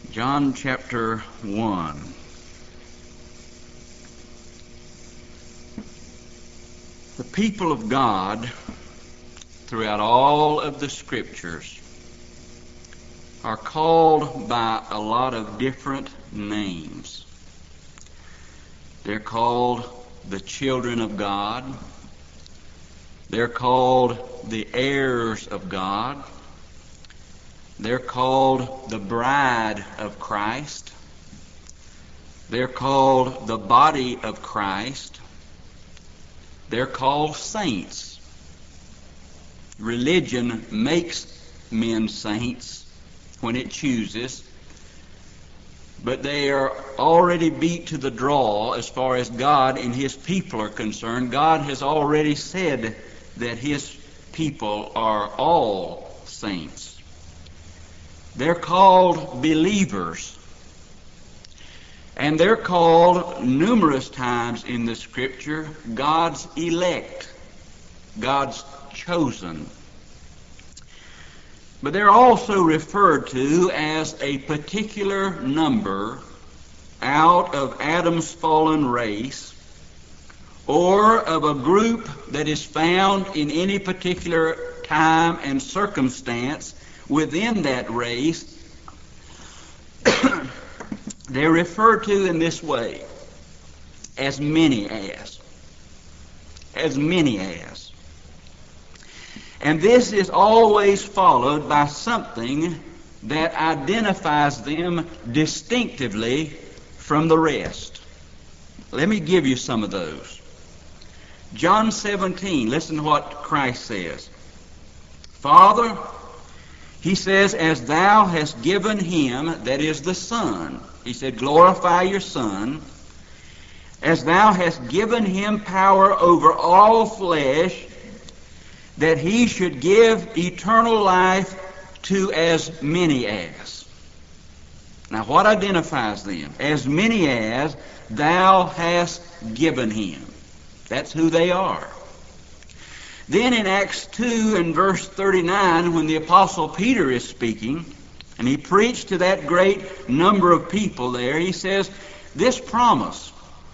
John chapter 1. The people of God, throughout all of the Scriptures, are called by a lot of different names. They're called the children of God. They're called the heirs of God. They're called the bride of Christ. They're called the body of Christ. They're called saints. Religion makes men saints when it chooses, but they are already beat to the draw as far as God and His people are concerned. God has already said that His people are all saints. They're called believers. And they're called numerous times in the Scripture God's elect, God's chosen. But they're also referred to as a particular number out of Adam's fallen race, or of a group that is found in any particular time and circumstance within that race. They're referred to in this way, as many as. As many as. And this is always followed by something that identifies them distinctively from the rest. Let me give you some of those. John 17, listen to what Christ says. Father, He says, as thou hast given him, that is the Son. He said, glorify your Son. As thou hast given him power over all flesh, that he should give eternal life to as many as. Now what identifies them? As many as thou hast given him. That's who they are. Then in Acts 2 and verse 39, when the Apostle Peter is speaking, and he preached to that great number of people there, he says, this promise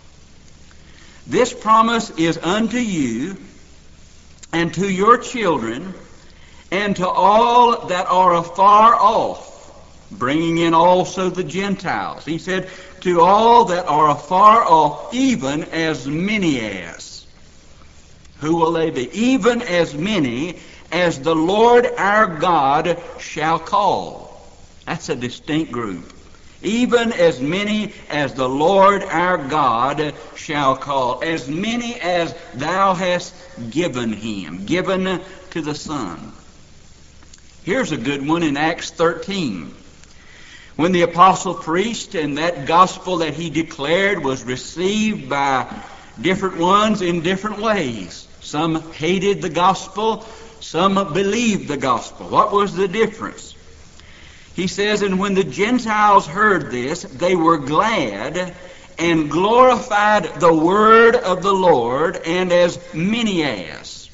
is unto you and to your children and to all that are afar off, bringing in also the Gentiles. He said, to all that are afar off, even as many as. Who will they be? Even as many as the Lord our God shall call. That's a distinct group. Even as many as the Lord our God shall call. As many as thou hast given him. Given to the Son. Here's a good one in Acts 13. When the apostle preached and that gospel that he declared was received by different ones in different ways. Some hated the gospel, some believed the gospel. What was the difference? He says, and when the Gentiles heard this, they were glad and glorified the word of the Lord, and as many as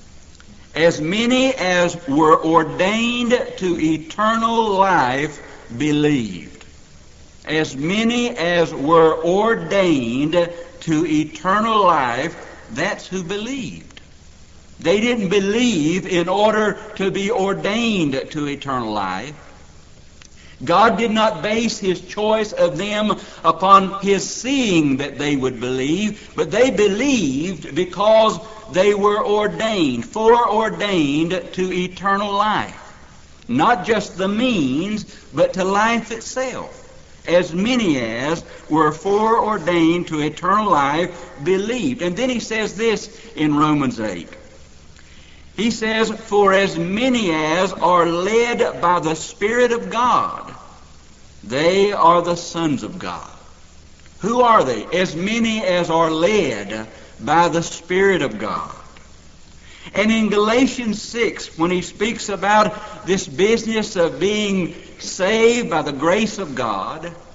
were ordained to eternal life believed. As many as were ordained to eternal life, that's who believed. They didn't believe in order to be ordained to eternal life. God did not base His choice of them upon His seeing that they would believe, but they believed because they were ordained, foreordained to eternal life. Not just the means, but to life itself. As many as were foreordained to eternal life believed. And then he says this in Romans 8. He says, for as many as are led by the Spirit of God, they are the sons of God. Who are they? As many as are led by the Spirit of God. And in Galatians 6, when he speaks about this business of being saved by the grace of God,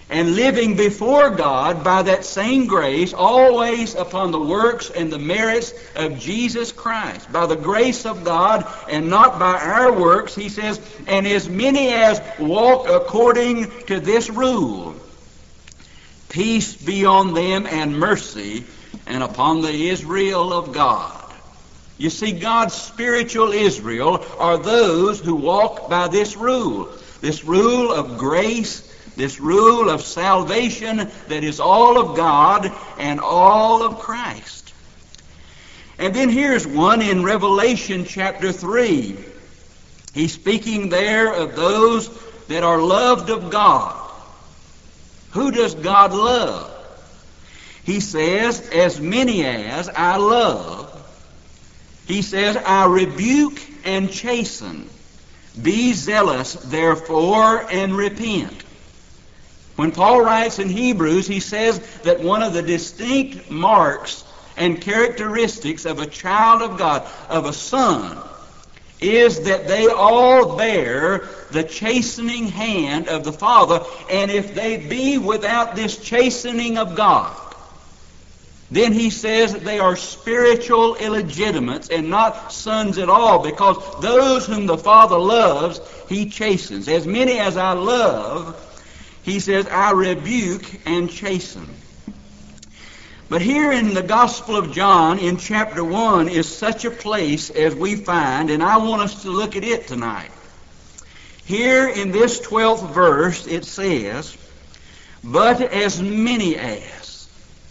and living before God by that same grace, always upon the works and the merits of Jesus Christ. By the grace of God and not by our works, he says, and as many as walk according to this rule, peace be on them and mercy, and upon the Israel of God. You see, God's spiritual Israel are those who walk by this rule of grace, this rule of salvation that is all of God and all of Christ. And then here's one in Revelation chapter 3. He's speaking there of those that are loved of God. Who does God love? He says, as many as I love. He says, I rebuke and chasten. Be zealous, therefore, and repent. When Paul writes in Hebrews, he says that one of the distinct marks and characteristics of a child of God, of a son, is that they all bear the chastening hand of the Father, and if they be without this chastening of God, then he says that they are spiritual illegitimates and not sons at all, because those whom the Father loves, he chastens. As many as I love, he says, I rebuke and chasten. But here in the Gospel of John, in chapter 1, is such a place as we find, and I want us to look at it tonight. Here in this 12th verse, it says, but as many as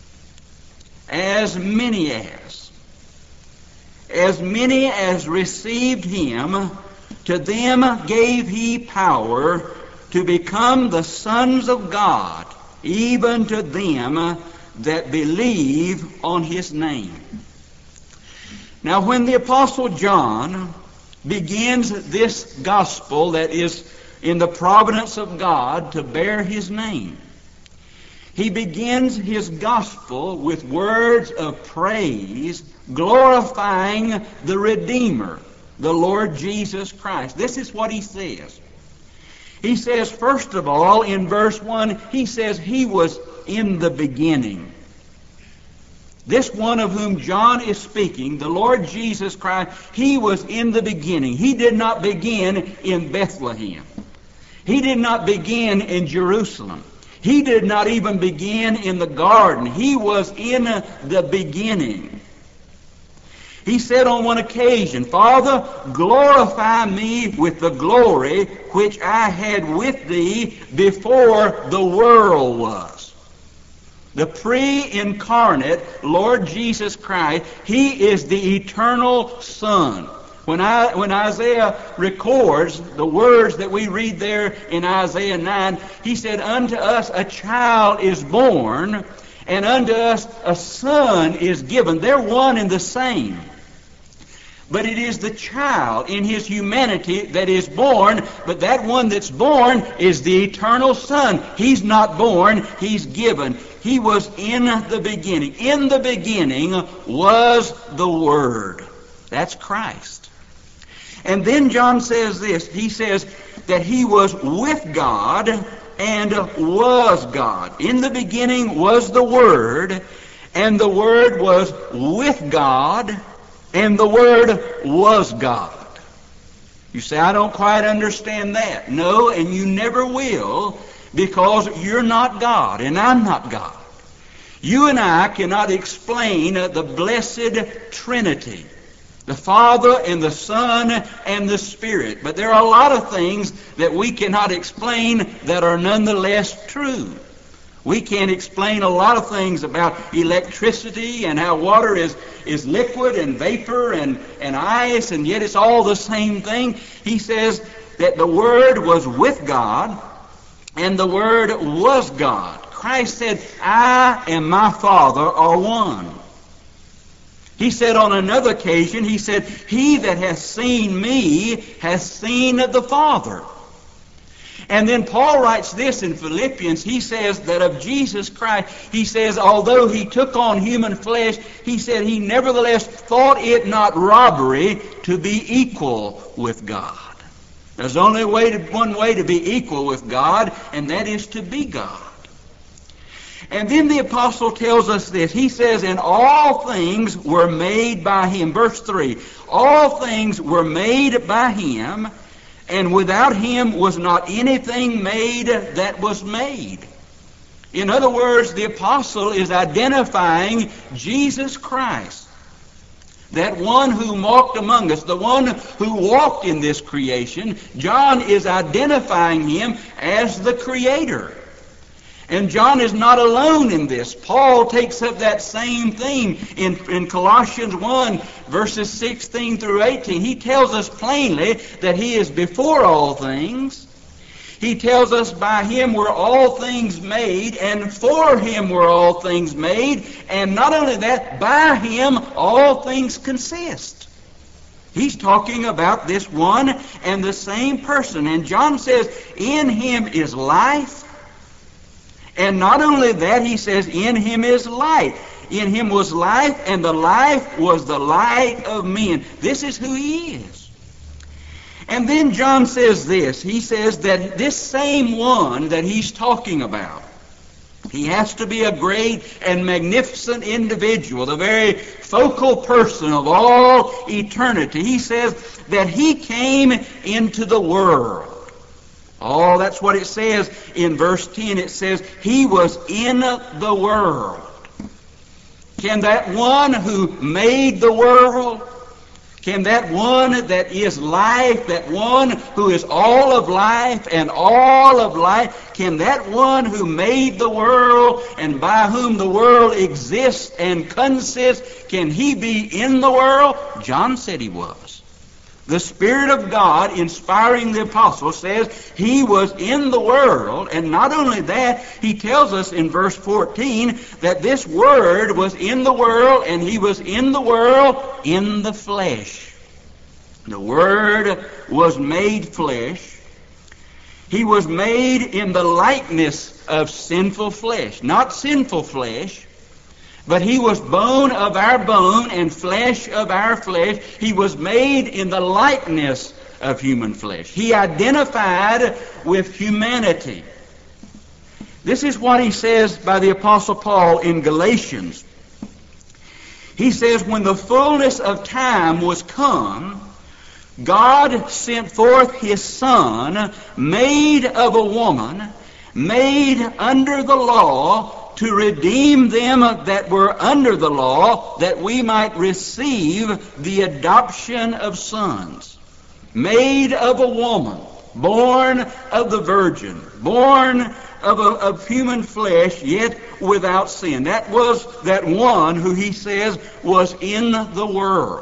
received him, to them gave he power to become the sons of God, even to them that believe on his name. Now, when the Apostle John begins this gospel that is in the providence of God to bear his name, he begins his gospel with words of praise, glorifying the Redeemer, the Lord Jesus Christ. This is what he says. He says, first of all, in verse 1, he says he was in the beginning. This one of whom John is speaking, the Lord Jesus Christ, he was in the beginning. He did not begin in Bethlehem. He did not begin in Jerusalem. He did not even begin in the garden. He was in the beginning. He said on one occasion, Father, glorify me with the glory which I had with thee before the world was. The pre-incarnate Lord Jesus Christ, he is the eternal Son. When Isaiah records the words that we read there in Isaiah 9, he said, unto us a child is born, and unto us a son is given. They're one and the same. But it is the child in his humanity that is born, but that one that's born is the eternal Son. He's not born, he's given. He was in the beginning. In the beginning was the Word. That's Christ. And then John says this. He says that he was with God and was God. In the beginning was the Word, and the Word was with God, and the Word was God. You say, I don't quite understand that. No, and you never will, because you're not God, and I'm not God. You and I cannot explain the blessed Trinity, the Father and the Son and the Spirit. But there are a lot of things that we cannot explain that are nonetheless true. We can't explain a lot of things about electricity and how water is liquid and vapor and ice, and yet it's all the same thing. He says that the Word was with God and the Word was God. Christ said, I and my Father are one. He said on another occasion, he said, he that hath seen me hath seen the Father. And then Paul writes this in Philippians. He says that of Jesus Christ, he says, although he took on human flesh, he said he nevertheless thought it not robbery to be equal with God. There's only one way to be equal with God, and that is to be God. And then the apostle tells us this. He says, and all things were made by him. Verse 3, all things were made by him, and without him was not anything made that was made. In other words, the apostle is identifying Jesus Christ, that one who walked among us, the one who walked in this creation. John is identifying him as the Creator. And John is not alone in this. Paul takes up that same theme in Colossians 1, verses 16 through 18. He tells us plainly that he is before all things. He tells us by him were all things made, and for him were all things made. And not only that, by him all things consist. He's talking about this one and the same person. And John says, in him is life. And not only that, he says, in him is light. In him was life, and the life was the light of men. This is who he is. And then John says this. He says that this same one that he's talking about, he has to be a great and magnificent individual, the very focal person of all eternity. He says that he came into the world. Oh, that's what it says in verse 10. It says, he was in the world. Can that one who made the world, can that one that is life, that one who is all of life and all of life, can that one who made the world and by whom the world exists and consists, can he be in the world? John said he was. The Spirit of God, inspiring the apostle, says he was in the world. And not only that, he tells us in verse 14 that this Word was in the world, and he was in the world in the flesh. The Word was made flesh. He was made in the likeness of sinful flesh. Not sinful flesh, but he was bone of our bone and flesh of our flesh. He was made in the likeness of human flesh. He identified with humanity. This is what he says by the Apostle Paul in Galatians. He says, when the fullness of time was come, God sent forth his Son, made of a woman, made under the law, to redeem them that were under the law, that we might receive the adoption of sons. Made of a woman, born of the virgin, born of human flesh, yet without sin. That was that one who he says was in the world.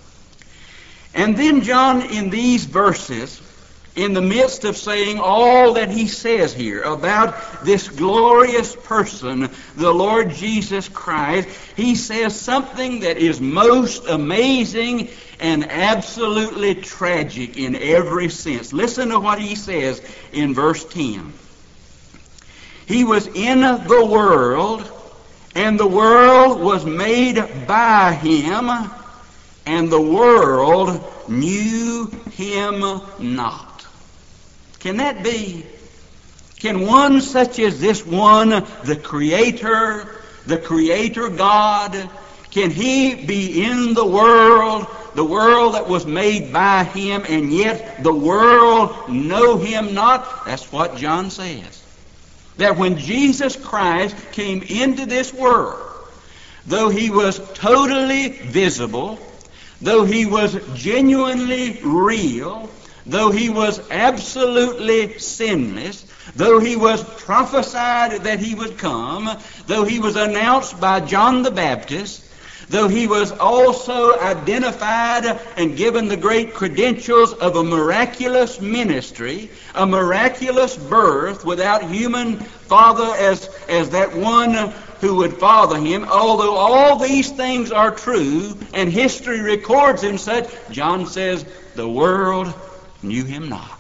And then John, in these verses, in the midst of saying all that he says here about this glorious person, the Lord Jesus Christ, he says something that is most amazing and absolutely tragic in every sense. Listen to what he says in verse 10. He was in the world, and the world was made by him, and the world knew him not. Can that be? Can one such as this one, the Creator God, can he be in the world that was made by him, and yet the world know him not? That's what John says. That when Jesus Christ came into this world, though he was totally visible, though he was genuinely real, though he was absolutely sinless, though he was prophesied that he would come, though he was announced by John the Baptist, though he was also identified and given the great credentials of a miraculous ministry, a miraculous birth without human father as that one who would father him, although all these things are true and history records him such, John says the world knew him not.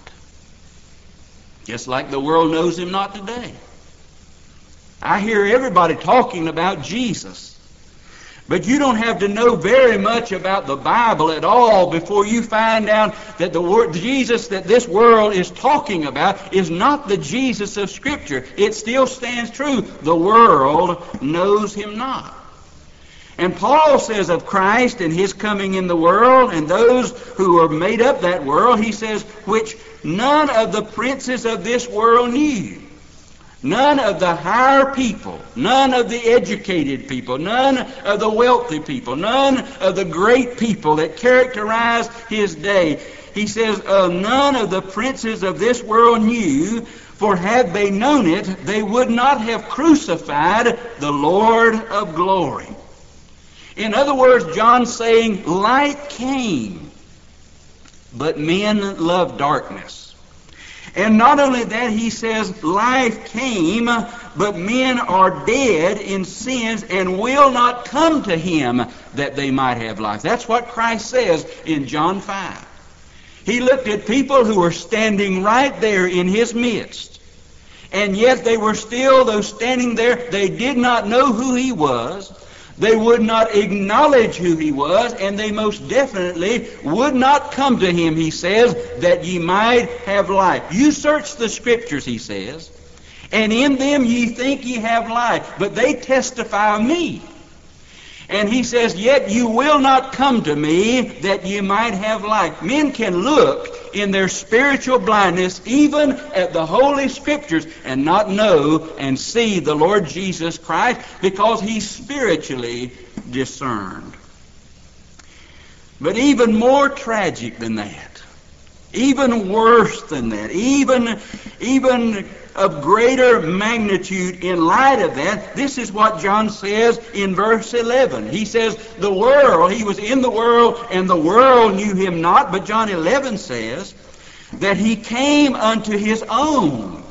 Just like the world knows him not today. I hear everybody talking about Jesus. But you don't have to know very much about the Bible at all before you find out that the Jesus that this world is talking about is not the Jesus of Scripture. It still stands true. The world knows him not. And Paul says of Christ and his coming in the world and those who are made up that world, he says, which none of the princes of this world knew. None of the higher people, none of the educated people, none of the wealthy people, none of the great people that characterized his day. He says, none of the princes of this world knew, for had they known it, they would not have crucified the Lord of glory. In other words, John's saying, light came, but men loved darkness. And not only that, he says, life came, but men are dead in sins and will not come to him that they might have life. That's what Christ says in John 5. He looked at people who were standing right there in his midst. And yet they were still, though standing there, they did not know who he was. They would not acknowledge who he was, and they most definitely would not come to him, he says, that ye might have life. You search the Scriptures, he says, and in them ye think ye have life, but they testify of me. And he says, yet you will not come to me that ye might have life. Men can look in their spiritual blindness even at the Holy Scriptures and not know and see the Lord Jesus Christ because he's spiritually discerned. But even more tragic than that, even worse than that, even of greater magnitude in light of that, this is what John says in verse 11. He says, the world, he was in the world, and the world knew him not. But John 11 says that he came unto his own.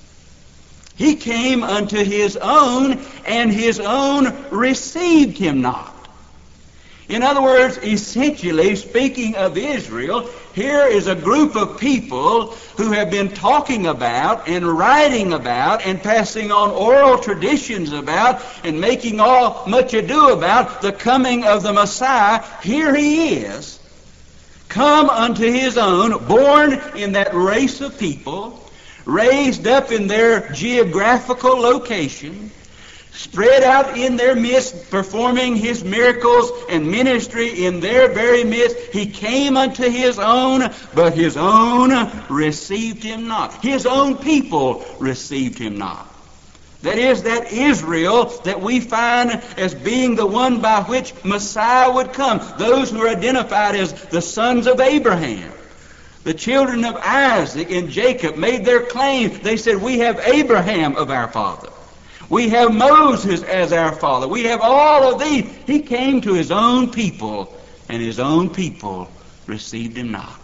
He came unto his own, and his own received him not. In other words, essentially, speaking of Israel, here is a group of people who have been talking about and writing about and passing on oral traditions about and making all much ado about the coming of the Messiah. Here he is, come unto his own, born in that race of people, raised up in their geographical location, spread out in their midst, performing his miracles and ministry in their very midst. He came unto his own, but his own received him not. His own people received him not. That is, that Israel that we find as being the one by which Messiah would come. Those who are identified as the sons of Abraham. The children of Isaac and Jacob made their claim. They said, we have Abraham of our father. We have Moses as our father. We have all of these. He came to his own people, and his own people received him not.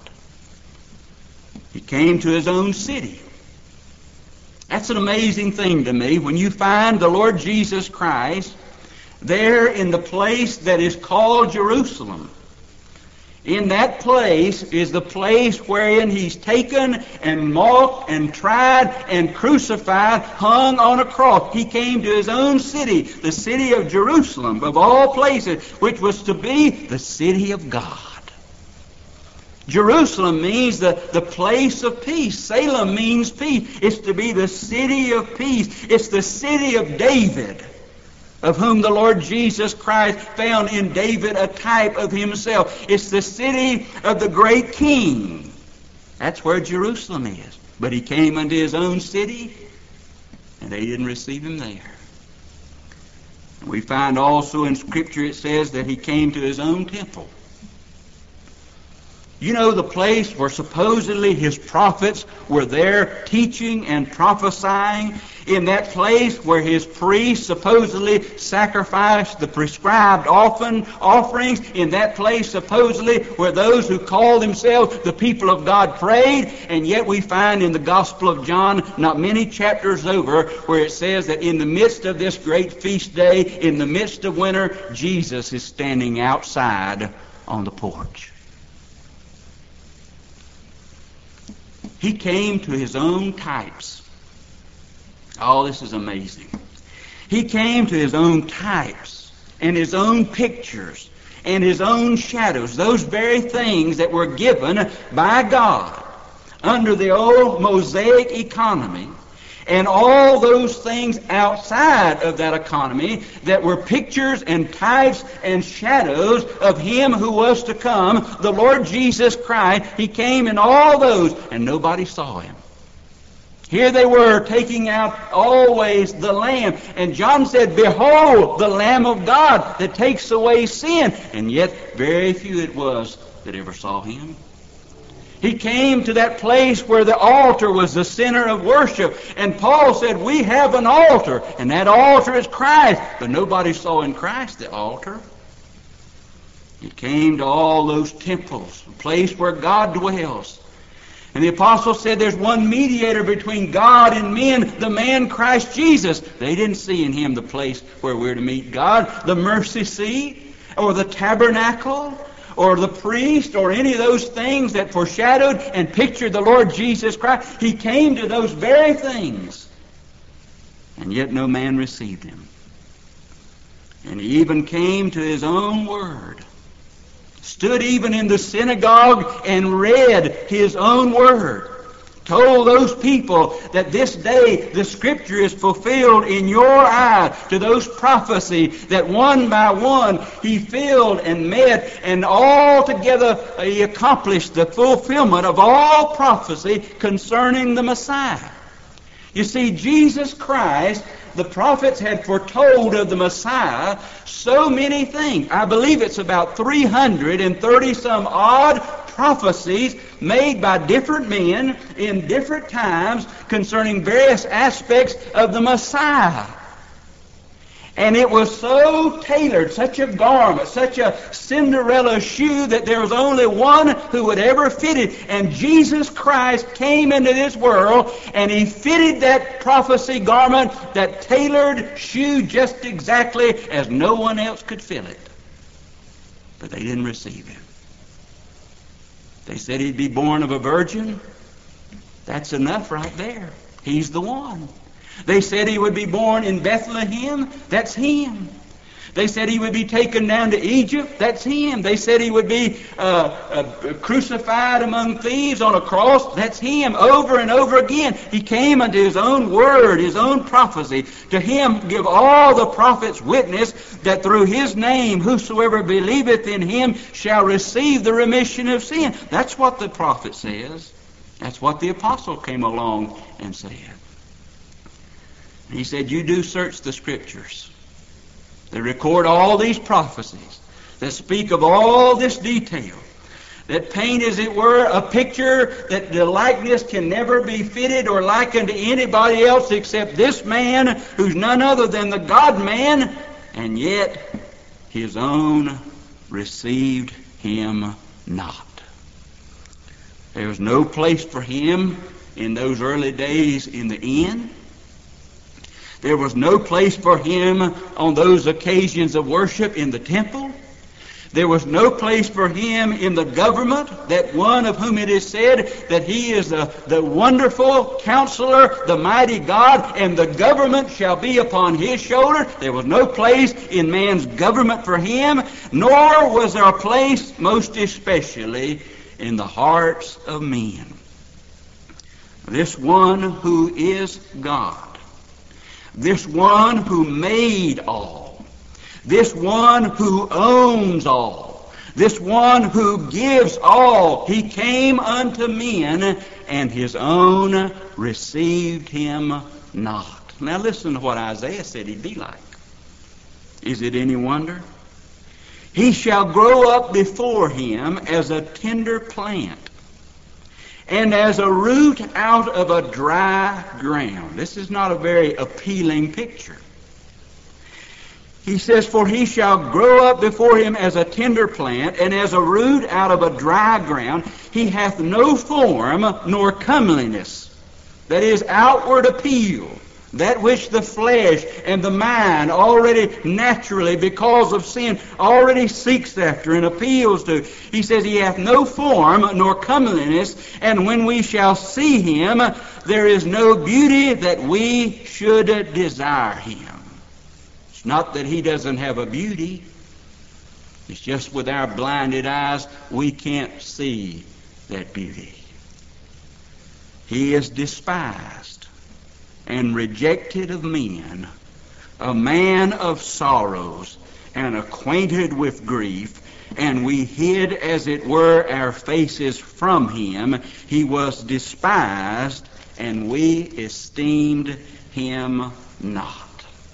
He came to his own city. That's an amazing thing to me when you find the Lord Jesus Christ there in the place that is called Jerusalem. In that place is the place wherein he's taken and mocked and tried and crucified, hung on a cross. He came to his own city, the city of Jerusalem, of all places, which was to be the city of God. Jerusalem means the place of peace. Salem means peace. It's to be the city of peace. It's the city of David, of whom the Lord Jesus Christ found in David a type of himself. It's the city of the great king. That's where Jerusalem is. But he came unto his own city, and they didn't receive him there. We find also in Scripture it says that he came to his own temple. You know, the place where supposedly his prophets were there teaching and prophesying, in that place where his priests supposedly sacrificed the prescribed offerings, in that place supposedly where those who called themselves the people of God prayed, and yet we find in the Gospel of John, not many chapters over, where it says that in the midst of this great feast day, in the midst of winter, Jesus is standing outside on the porch. He came to his own types. Oh, this is amazing. He came to his own types and his own pictures and his own shadows, those very things that were given by God under the old Mosaic economy, and all those things outside of that economy that were pictures and types and shadows of him who was to come, the Lord Jesus Christ. He came in all those, and nobody saw him. Here they were taking out always the Lamb. And John said, "Behold, the Lamb of God that takes away sin." And yet very few it was that ever saw him. He came to that place where the altar was the center of worship. And Paul said, "We have an altar, and that altar is Christ." But nobody saw in Christ the altar. He came to all those temples, a place where God dwells. And the apostle said there's one mediator between God and men, the man Christ Jesus. They didn't see in him the place where we're to meet God, the mercy seat, or the tabernacle, or the priest, or any of those things that foreshadowed and pictured the Lord Jesus Christ. He came to those very things, and yet no man received him. And he even came to his own word, stood even in the synagogue and read his own word, told those people that this day the Scripture is fulfilled in your eyes, to those prophecies that one by one he filled and met, and altogether he accomplished the fulfillment of all prophecy concerning the Messiah. You see, Jesus Christ, the prophets had foretold of the Messiah so many things. I believe it's about 330 some odd prophecies made by different men in different times concerning various aspects of the Messiah. And it was so tailored, such a garment, such a Cinderella shoe, that there was only one who would ever fit it. And Jesus Christ came into this world, and he fitted that prophecy garment, that tailored shoe, just exactly as no one else could fill it. But they didn't receive him. They said he'd be born of a virgin. That's enough right there. He's the one. They said he would be born in Bethlehem. That's him. They said he would be taken down to Egypt. That's him. They said he would be crucified among thieves on a cross. That's him. Over and over again, he came unto his own word, his own prophecy. To him give all the prophets witness that through his name whosoever believeth in him shall receive the remission of sin. That's what the prophet says. That's what the apostle came along and said. He said, you do search the Scriptures. They record all these prophecies that speak of all this detail, that paint, as it were, a picture that the likeness can never be fitted or likened to anybody else except this man who's none other than the God-man, and yet his own received him not. There was no place for him in those early days in the inn. There was no place for him on those occasions of worship in the temple. There was no place for him in the government, that one of whom it is said that he is the wonderful counselor, the mighty God, and the government shall be upon his shoulder. There was no place in man's government for him, nor was there a place, most especially, in the hearts of men. This one who is God, this one who made all, this one who owns all, this one who gives all, he came unto men, and his own received him not. Now listen to what Isaiah said he'd be like. Is it any wonder? He shall grow up before him as a tender plant, and as a root out of a dry ground. This is not a very appealing picture. He says, for he shall grow up before him as a tender plant, and as a root out of a dry ground. He hath no form nor comeliness, that is, outward appeal, that which the flesh and the mind already naturally, because of sin, already seeks after and appeals to. He says he hath no form nor comeliness, and when we shall see him, there is no beauty that we should desire him. It's not that he doesn't have a beauty. It's just with our blinded eyes, we can't see that beauty. He is despised and rejected of men, a man of sorrows and acquainted with grief, and we hid, as it were, our faces from him. He was despised, and we esteemed him not.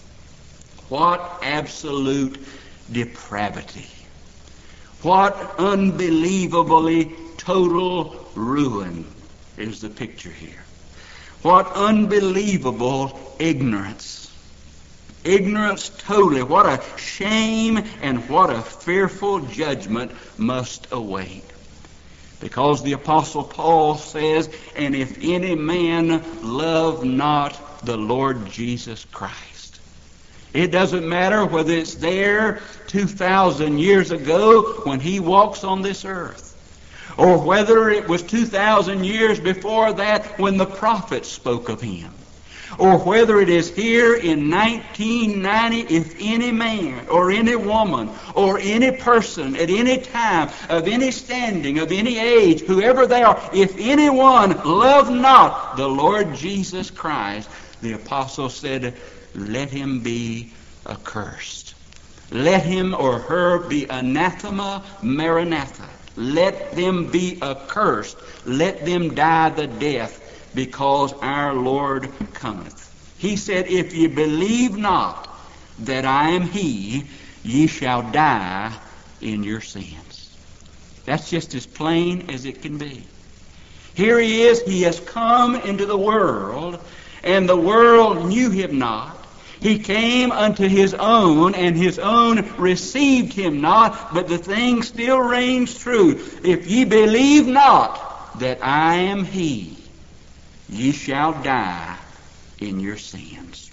What absolute depravity. What unbelievably total ruin is the picture here. What unbelievable ignorance. Ignorance totally. What a shame and what a fearful judgment must await. Because the Apostle Paul says, and if any man love not the Lord Jesus Christ. It doesn't matter whether it's there 2,000 years ago when he walks on this earth, or whether it was 2,000 years before that when the prophets spoke of him, or whether it is here in 1990, if any man or any woman or any person at any time, of any standing, of any age, whoever they are, if anyone love not the Lord Jesus Christ, the apostle said, let him be accursed. Let him or her be anathema maranatha. Let them be accursed. Let them die the death, because our Lord cometh. He said, if ye believe not that I am he, ye shall die in your sins. That's just as plain as it can be. Here he is. He has come into the world, and the world knew him not. He came unto his own, and his own received him not, but the thing still reigns true. If ye believe not that I am he, ye shall die in your sins.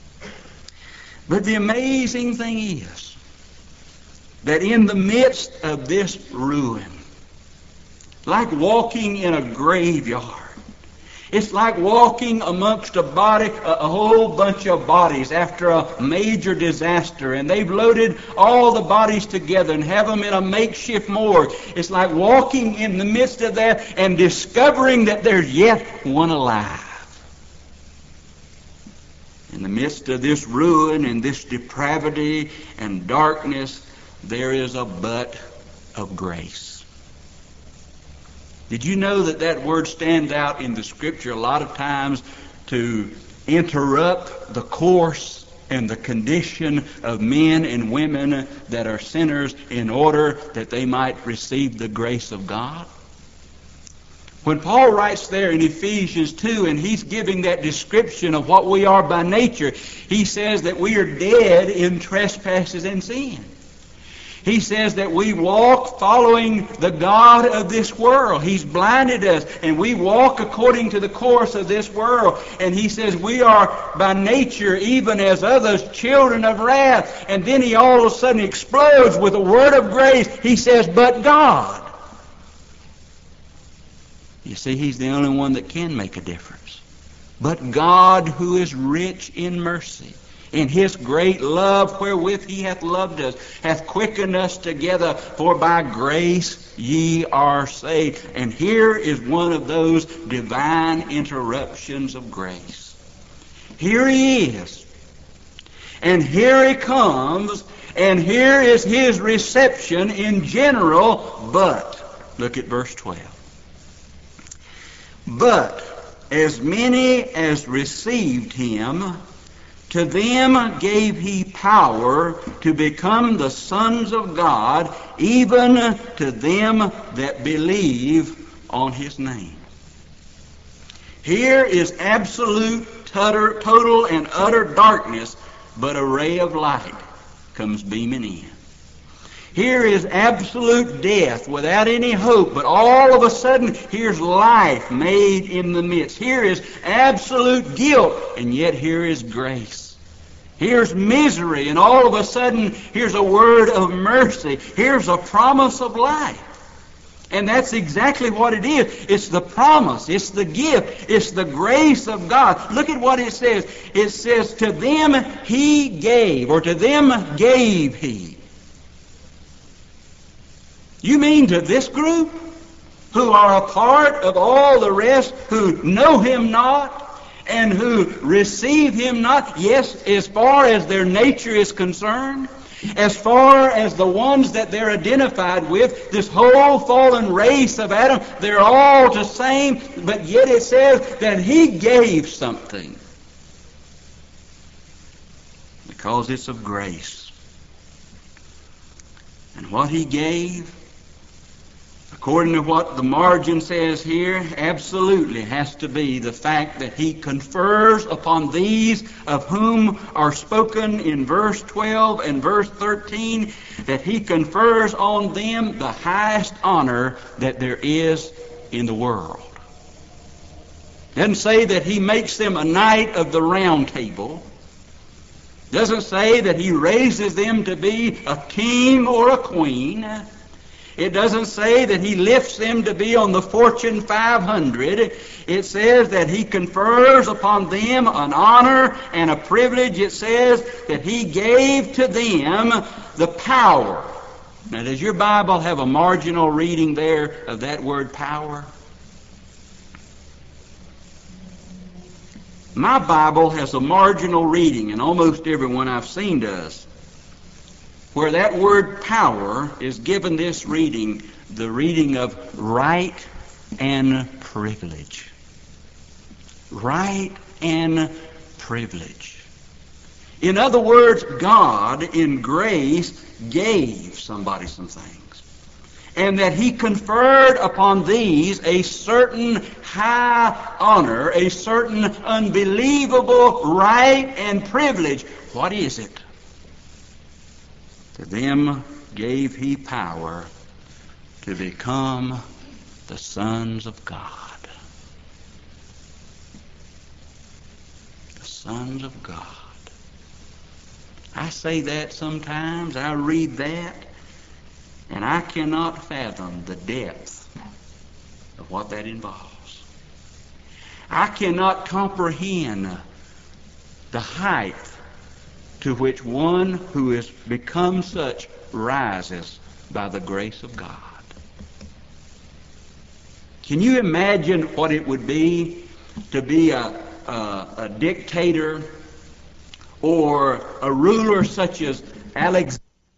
But the amazing thing is that in the midst of this ruin, like walking in a graveyard, it's like walking amongst a whole bunch of bodies after a major disaster, and they've loaded all the bodies together and have them in a makeshift morgue. It's like walking in the midst of that and discovering that there's yet one alive. In the midst of this ruin and this depravity and darkness, there is a butt of grace. Did you know that that word stands out in the Scripture a lot of times to interrupt the course and the condition of men and women that are sinners in order that they might receive the grace of God? When Paul writes there in Ephesians 2, and he's giving that description of what we are by nature, he says that we are dead in trespasses and sin. He says that we walk following the God of this world. He's blinded us, and we walk according to the course of this world. And he says we are by nature, even as others, children of wrath. And then he all of a sudden explodes with a word of grace. He says, but God. You see, he's the only one that can make a difference. But God, who is rich in mercy, in his great love wherewith he hath loved us, hath quickened us together, for by grace ye are saved. And here is one of those divine interruptions of grace. Here he is. And here he comes, and here is his reception in general, but, look at verse 12. But as many as received him, to them gave he power to become the sons of God, even to them that believe on his name. Here is absolute, total, and utter darkness, but a ray of light comes beaming in. Here is absolute death without any hope, but all of a sudden, here's life made in the midst. Here is absolute guilt, and yet here is grace. Here's misery, and all of a sudden, here's a word of mercy. Here's a promise of life. And that's exactly what it is. It's the promise. It's the gift. It's the grace of God. Look at what it says. It says, to them He gave, or to them gave He. You mean to this group, who are a part of all the rest, who know Him not, and who receive Him not? Yes, as far as their nature is concerned, as far as the ones that they're identified with, this whole fallen race of Adam, they're all the same, but yet it says that He gave something. Because it's of grace. And what He gave, according to what the margin says here, absolutely has to be the fact that He confers upon these of whom are spoken in verse 12 and verse 13, that He confers on them the highest honor that there is in the world. It doesn't say that He makes them a knight of the round table. It doesn't say that He raises them to be a king or a queen. It doesn't say that He lifts them to be on the Fortune 500. It says that He confers upon them an honor and a privilege. It says that He gave to them the power. Now, does your Bible have a marginal reading there of that word power? My Bible has a marginal reading, and almost everyone I've seen does, where that word power is given this reading, the reading of right and privilege. Right and privilege. In other words, God in grace gave somebody some things. And that He conferred upon these a certain high honor, a certain unbelievable right and privilege. What is it? To them gave He power to become the sons of God. The sons of God. I say that sometimes, I read that, and I cannot fathom the depth of what that involves. I cannot comprehend the height to which one who has become such rises by the grace of God. Can you imagine what it would be to be a dictator or a ruler such as Alexander?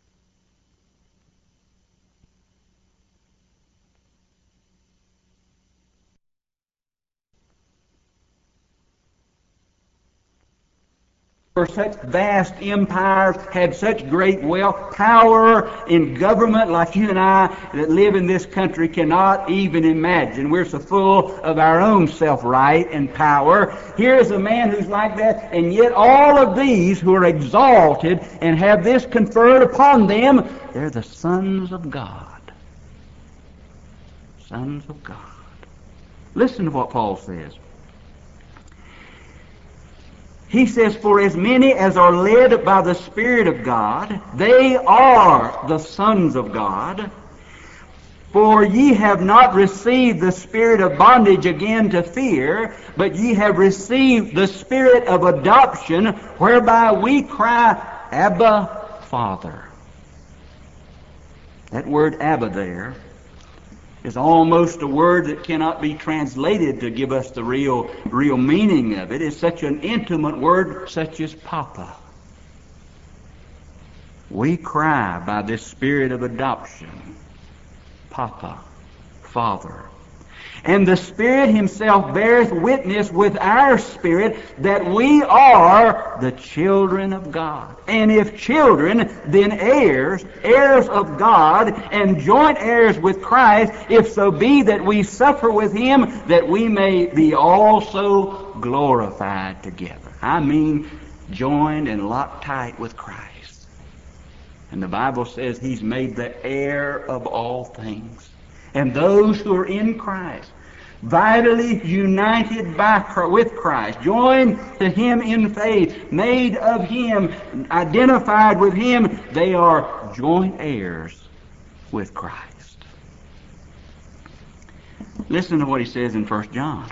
For such vast empires, had such great wealth, power in government like you and I that live in this country cannot even imagine. We're so full of our own self-right and power. Here's a man who's like that, and yet all of these who are exalted and have this conferred upon them, they're the sons of God. Sons of God. Listen to what Paul says. He says, for as many as are led by the Spirit of God, they are the sons of God. For ye have not received the spirit of bondage again to fear, but ye have received the spirit of adoption, whereby we cry, Abba, Father. That word Abba there is almost a word that cannot be translated to give us the real meaning of it. It's such an intimate word, such as Papa. We cry by this spirit of adoption, Papa, Father. And the Spirit Himself beareth witness with our spirit that we are the children of God. And if children, then heirs, heirs of God, and joint heirs with Christ, if so be that we suffer with Him, that we may be also glorified together. I mean, joined and locked tight with Christ. And the Bible says He's made the heir of all things. And those who are in Christ, vitally united with Christ, joined to Him in faith, made of Him, identified with Him, they are joint heirs with Christ. Listen to what he says in 1 John.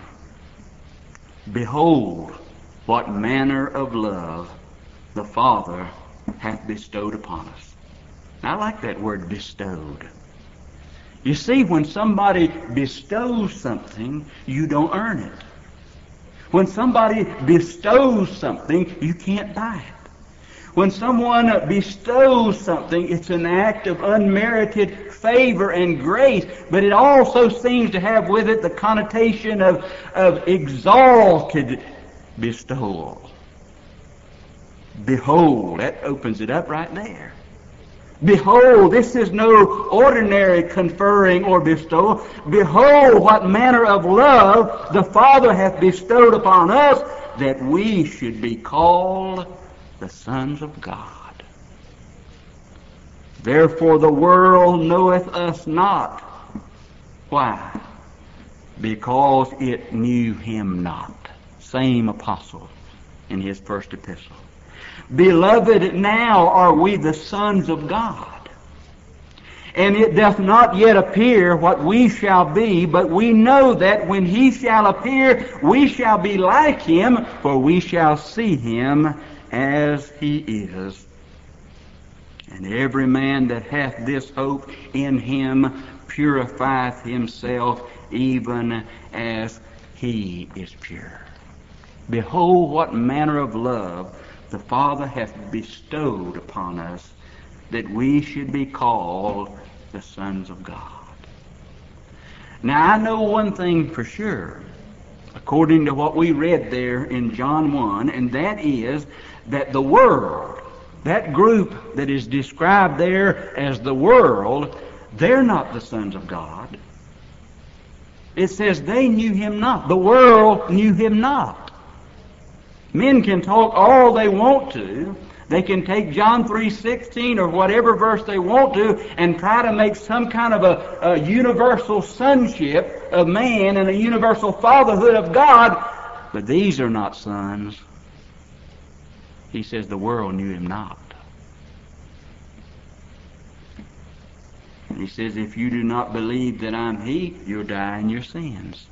Behold, what manner of love the Father hath bestowed upon us. Now, I like that word, bestowed. You see, when somebody bestows something, you don't earn it. When somebody bestows something, you can't buy it. When someone bestows something, it's an act of unmerited favor and grace, but it also seems to have with it the connotation of exalted bestowal. Behold, that opens it up right there. Behold, this is no ordinary conferring or bestowal. Behold, what manner of love the Father hath bestowed upon us, that we should be called the sons of God. Therefore the world knoweth us not. Why? Because it knew him not. Same apostle in his first epistle. Beloved, now are we the sons of God. And it doth not yet appear what we shall be, but we know that when he shall appear, we shall be like him, for we shall see him as he is. And every man that hath this hope in him purifieth himself, even as he is pure. Behold, what manner of love the Father hath bestowed upon us, that we should be called the sons of God. Now, I know one thing for sure, according to what we read there in John 1, and that is that the world, that group that is described there as the world, they're not the sons of God. It says they knew him not. The world knew him not. Men can talk all they want to. They can take John 3:16 or whatever verse they want to and try to make some kind of a universal sonship of man and a universal fatherhood of God. But these are not sons. He says the world knew him not. And he says, if you do not believe that I'm he, you'll die in your sins.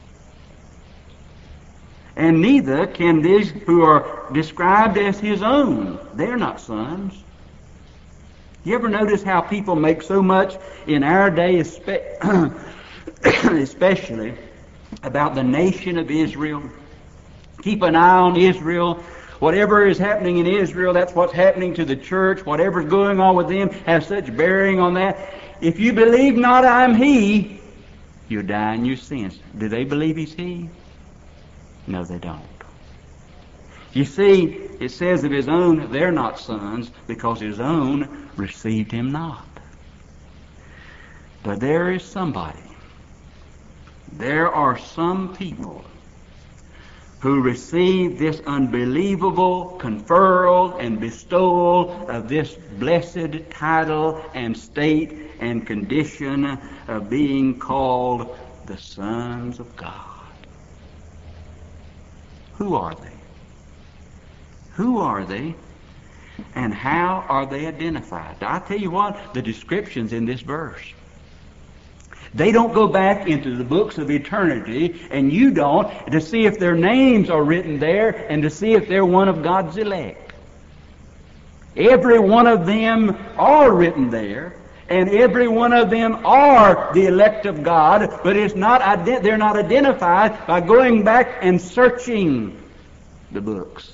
And neither can these who are described as his own. They're not sons. You ever notice how people make so much in our day, especially about the nation of Israel? Keep an eye on Israel. Whatever is happening in Israel, that's what's happening to the church. Whatever's going on with them has such bearing on that. If you believe not I'm he, you'll die in your sins. Do they believe he's he? No, they don't. You see, it says of his own, they're not sons, because his own received him not. But there is somebody. There are some people who receive this unbelievable conferral and bestowal of this blessed title and state and condition of being called the sons of God. Who are they? Who are they? And how are they identified? I'll tell you what, the descriptions in this verse. They don't go back into the books of eternity, and you don't, to see if their names are written there and to see if they're one of God's elect. Every one of them are written there, and every one of them are the elect of God, but it's not they're not identified by going back and searching the books.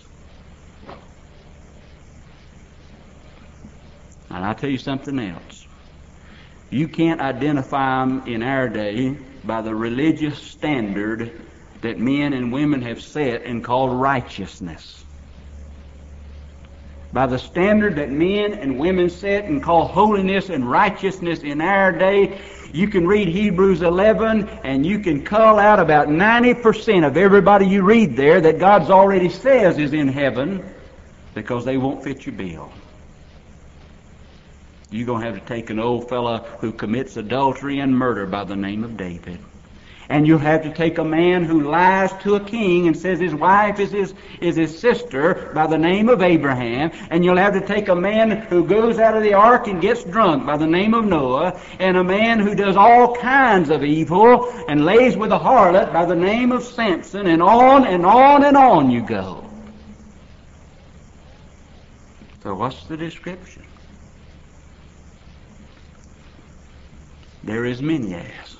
And I'll tell you something else. You can't identify them in our day by the religious standard that men and women have set and called righteousness. By the standard that men and women set and call holiness and righteousness in our day, you can read Hebrews 11 and you can cull out about 90% of everybody you read there that God's already says is in heaven, because they won't fit your bill. You're going to have to take an old fella who commits adultery and murder by the name of David. And you'll have to take a man who lies to a king and says his wife is his sister by the name of Abraham. And you'll have to take a man who goes out of the ark and gets drunk by the name of Noah. And a man who does all kinds of evil and lays with a harlot by the name of Samson. And on and on and on you go. So what's the description? There is many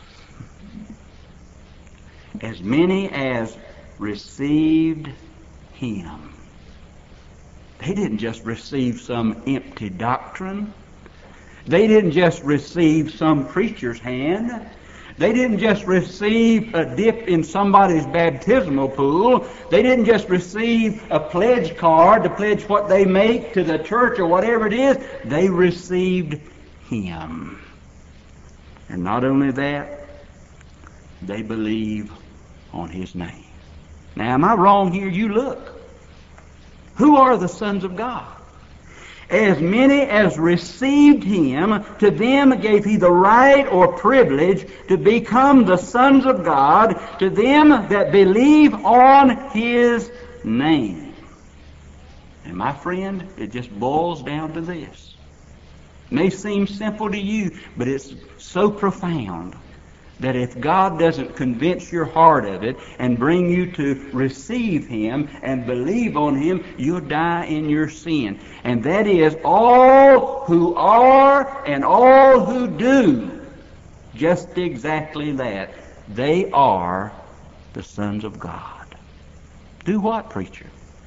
as many as received him. They didn't just receive some empty doctrine. They didn't just receive some preacher's hand. They didn't just receive a dip in somebody's baptismal pool. They didn't just receive a pledge card to pledge what they make to the church or whatever it is. They received him. And not only that, they believe on his name. Now, am I wrong here? You look. Who are the sons of God? As many as received him, to them gave he the right or privilege to become the sons of God, to them that believe on his name. And my friend, it just boils down to this. It may seem simple to you, but it's so profound that if God doesn't convince your heart of it and bring you to receive him and believe on him, you'll die in your sin. And that is, all who are and all who do just exactly that. They are the sons of God. Do what, preacher?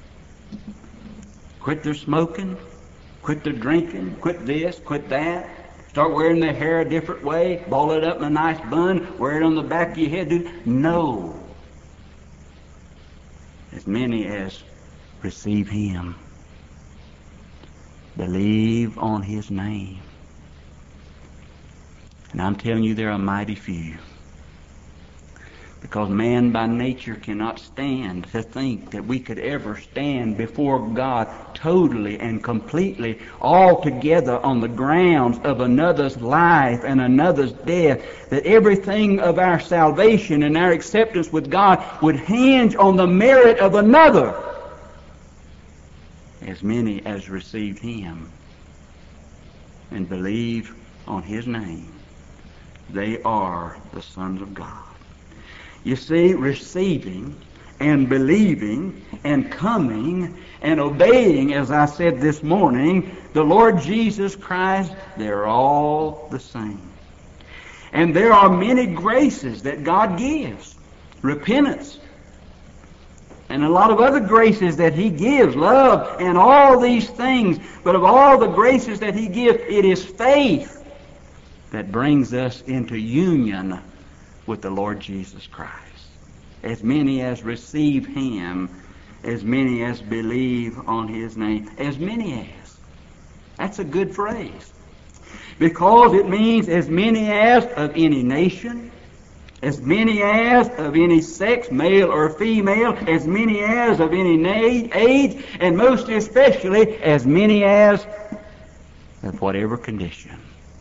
Quit their smoking? Quit their drinking? Quit this? Quit that? Start wearing their hair a different way, ball it up in a nice bun, wear it on the back of your head. No. As many as receive him, believe on his name. And I'm telling you, there are mighty few. Because man by nature cannot stand to think that we could ever stand before God totally and completely, altogether on the grounds of another's life and another's death, that everything of our salvation and our acceptance with God would hinge on the merit of another. As many as received him and believe on his name, they are the sons of God. You see, receiving and believing and coming and obeying, as I said this morning, the Lord Jesus Christ, they're all the same. And there are many graces that God gives. Repentance. And a lot of other graces that he gives. Love and all these things. But of all the graces that he gives, it is faith that brings us into union with the Lord Jesus Christ. As many as receive him, as many as believe on his name, as many as. That's a good phrase. Because it means as many as of any nation, as many as of any sex, male or female, as many as of any age, and most especially as many as of whatever condition.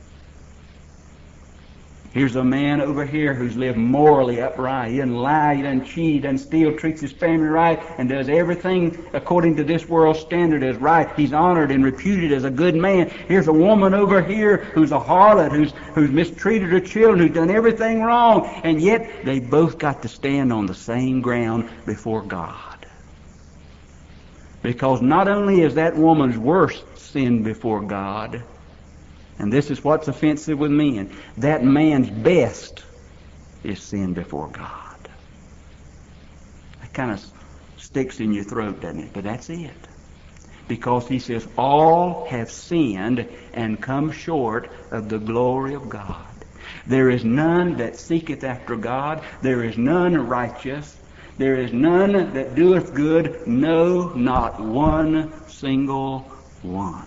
Here's a man over here who's lived morally upright. He doesn't lie, he doesn't cheat, he doesn't steal, treats his family right, and does everything according to this world's standard as right. He's honored and reputed as a good man. Here's a woman over here who's a harlot, who's mistreated her children, who's done everything wrong, and yet they both got to stand on the same ground before God. Because not only is that woman's worst sin before God, and this is what's offensive with men, that man's best is sin before God. That kind of sticks in your throat, doesn't it? But that's it. Because he says, all have sinned and come short of the glory of God. There is none that seeketh after God. There is none righteous. There is none that doeth good. No, not one single one.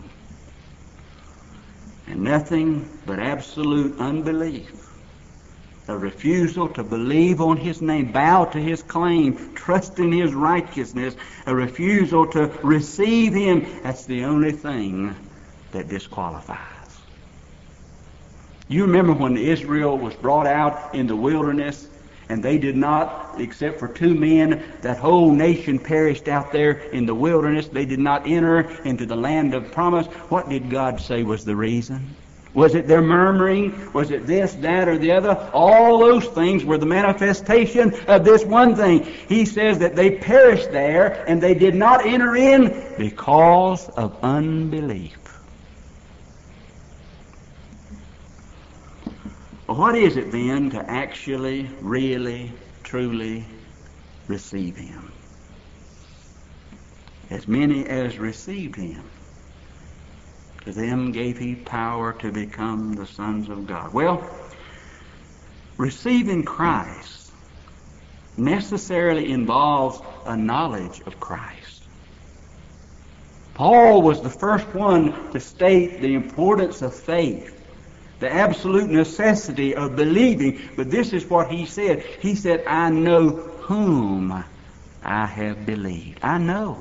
And nothing but absolute unbelief, a refusal to believe on his name, bow to his claim, trust in his righteousness, a refusal to receive him, that's the only thing that disqualifies. You remember when Israel was brought out in the wilderness And they did not, except for 2 men, that whole nation perished out there in the wilderness. They did not enter into the land of promise. What did God say was the reason? Was it their murmuring? Was it this, that, or the other? All those things were the manifestation of this one thing. He says that they perished there and they did not enter in because of unbelief. Well, what is it then to actually, really, truly receive Him? As many as received Him, to them gave He power to become the sons of God. Well, receiving Christ necessarily involves a knowledge of Christ. Paul was the first one to state the importance of faith, the absolute necessity of believing. But this is what he said. He said, I know whom I have believed. I know.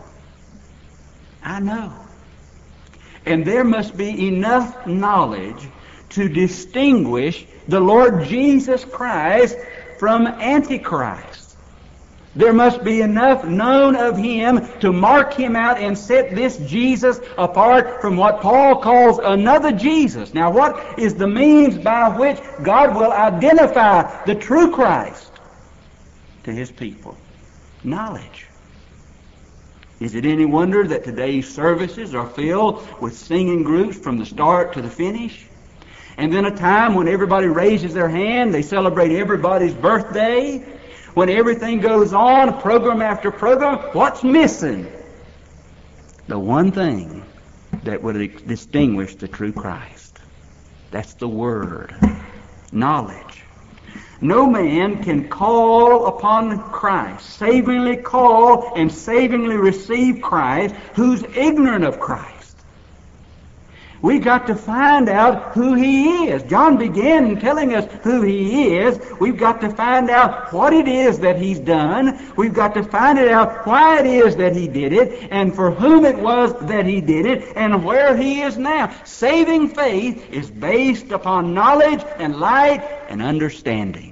And there must be enough knowledge to distinguish the Lord Jesus Christ from Antichrist. There must be enough known of Him to mark Him out and set this Jesus apart from what Paul calls another Jesus. Now, what is the means by which God will identify the true Christ to His people? Knowledge. Is it any wonder that today's services are filled with singing groups from the start to the finish? And then a time when everybody raises their hand, they celebrate everybody's birthday. When everything goes on, program after program, what's missing? The one thing that would distinguish the true Christ. That's the Word. Knowledge. No man can call upon Christ, savingly call and savingly receive Christ, who's ignorant of Christ. We've got to find out who He is. John began telling us who He is. We've got to find out what it is that He's done. We've got to find out why it is that He did it, and for whom it was that He did it, and where He is now. Saving faith is based upon knowledge and light and understanding.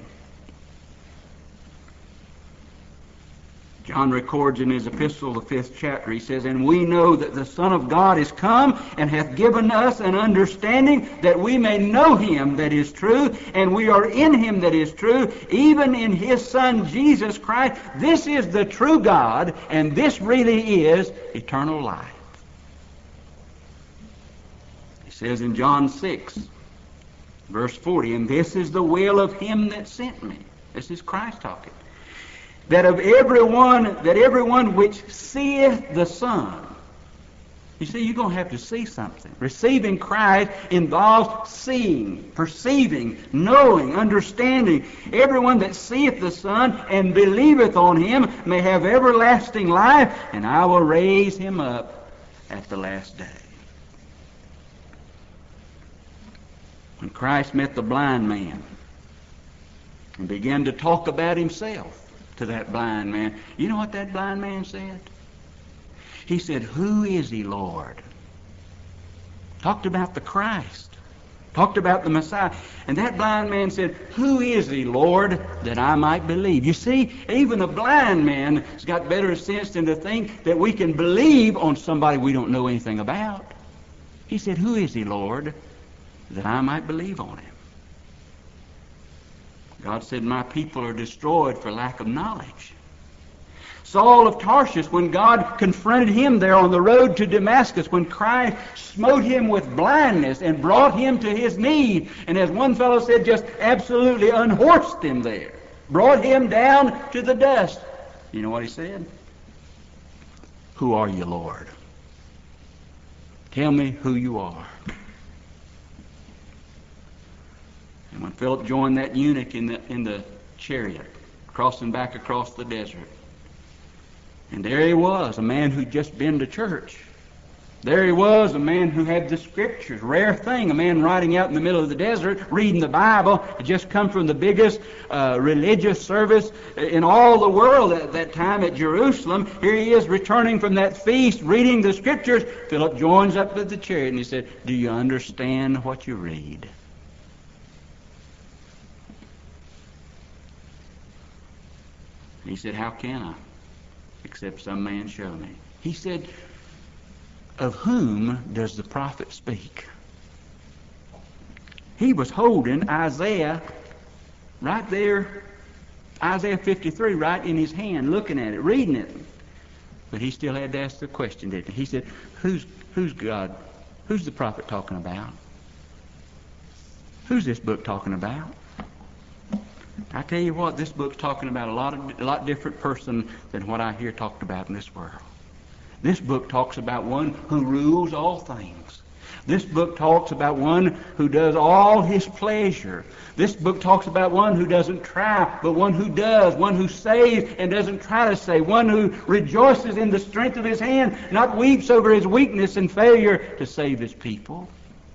John records in his epistle, the 5th chapter, he says, And we know that the Son of God is come, and hath given us an understanding, that we may know Him that is true, and we are in Him that is true, even in His Son Jesus Christ. This is the true God, and this really is eternal life. He says in John 6, verse 40, And this is the will of Him that sent me. This is Christ talking. That everyone which seeth the Son. You see, you're going to have to see something. Receiving Christ involves seeing, perceiving, knowing, understanding. Everyone that seeth the Son and believeth on Him may have everlasting life, and I will raise him up at the last day. When Christ met the blind man and began to talk about Himself to that blind man, you know what that blind man said? He said, Who is He, Lord? Talked about the Christ. Talked about the Messiah. And that blind man said, Who is He, Lord, that I might believe? You see, even a blind man has got better sense than to think that we can believe on somebody we don't know anything about. He said, Who is He, Lord, that I might believe on Him? God said, My people are destroyed for lack of knowledge. Saul of Tarsus, when God confronted him there on the road to Damascus, when Christ smote him with blindness and brought him to his knees, and as one fellow said, just absolutely unhorsed him there, brought him down to the dust. You know what he said? Who are you, Lord? Tell me who you are. And when Philip joined that eunuch in the chariot, crossing back across the desert, and there he was, a man who'd just been to church. There he was, a man who had the Scriptures, rare thing, a man riding out in the middle of the desert, reading the Bible, had just come from the biggest religious service in all the world at that time at Jerusalem. Here he is returning from that feast, reading the Scriptures. Philip joins up with the chariot and he said, Do you understand what you read? He said, how can I? Except some man show me. He said, of whom does the prophet speak? He was holding Isaiah right there, Isaiah 53 right in his hand, looking at it, reading it. But he still had to ask the question, didn't he? He said, who's God? Who's the prophet talking about? Who's this book talking about? I tell you what, this book's talking about a lot different person than what I hear talked about in this world. This book talks about one who rules all things. This book talks about one who does all his pleasure. This book talks about one who doesn't try, but one who does, one who saves and doesn't try to save, one who rejoices in the strength of his hand, not weeps over his weakness and failure to save his people.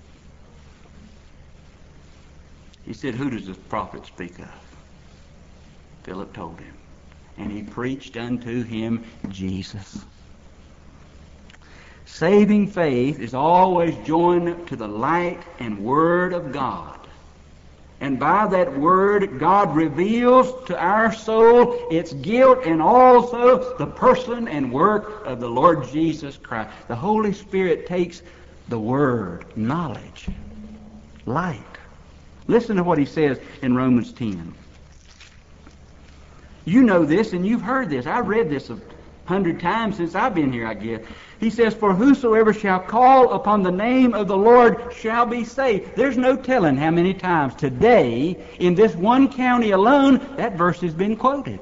He said, who does the prophet speak of? Philip told him. And he preached unto him Jesus. Saving faith is always joined to the light and Word of God. And by that Word, God reveals to our soul its guilt and also the person and work of the Lord Jesus Christ. The Holy Spirit takes the Word, knowledge, light. Listen to what he says in Romans 10. You know this and you've heard this. I've read this 100 times since I've been here, I guess. He says, for whosoever shall call upon the name of the Lord shall be saved. There's no telling how many times today, in this one county alone, that verse has been quoted.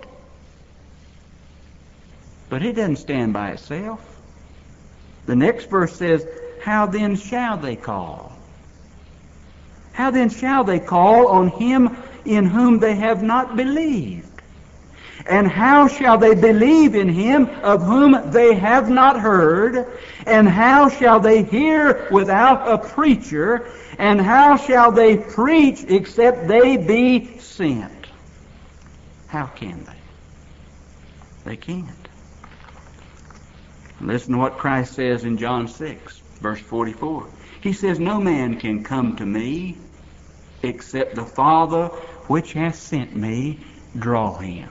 But it doesn't stand by itself. The next verse says, how then shall they call? How then shall they call on him in whom they have not believed? And how shall they believe in him of whom they have not heard? And how shall they hear without a preacher? And how shall they preach except they be sent? How can they? They can't. Listen to what Christ says in John 6, verse 44. He says, no man can come to me except the Father which hath sent me draw him.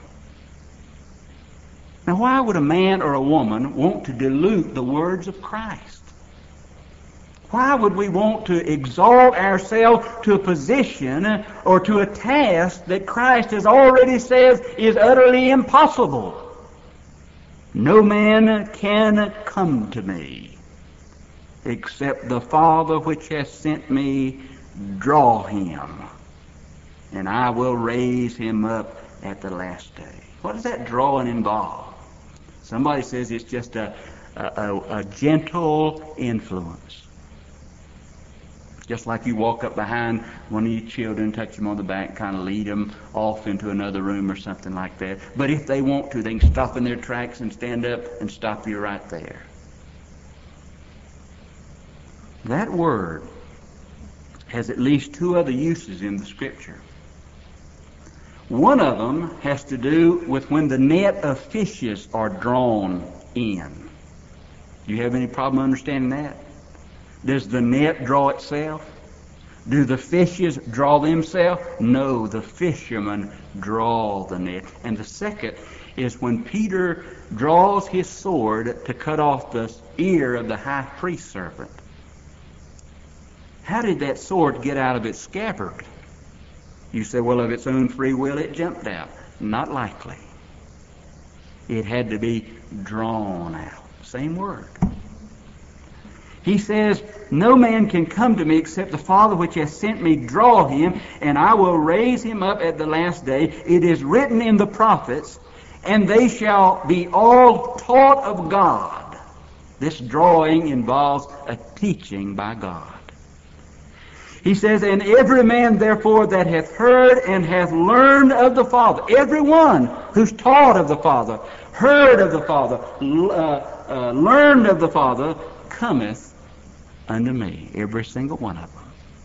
Now, why would a man or a woman want to dilute the words of Christ? Why would we want to exalt ourselves to a position or to a task that Christ has already said is utterly impossible? No man can come to me except the Father which hath sent me draw him, and I will raise him up at the last day. What does that drawing involve? Somebody says it's just a gentle influence. Just like you walk up behind one of your children, touch them on the back, kind of lead them off into another room or something like that. But if they want to, they can stop in their tracks and stand up and stop you right there. That word has at least two other uses in the Scripture. One of them has to do with when the net of fishes are drawn in. Do you have any problem understanding that? Does the net draw itself? Do the fishes draw themselves? No, the fishermen draw the net. And the second is when Peter draws his sword to cut off the ear of the high priest servant. How did that sword get out of its scabbard? You say, well, of its own free will it jumped out. Not likely. It had to be drawn out. Same word. He says, no man can come to me except the Father which hath sent me draw him, and I will raise him up at the last day. It is written in the prophets, and they shall be all taught of God. This drawing involves a teaching by God. He says, and every man therefore that hath heard and hath learned of the Father, everyone who's taught of the Father, heard of the Father, learned of the Father, cometh unto me. Every single one of them.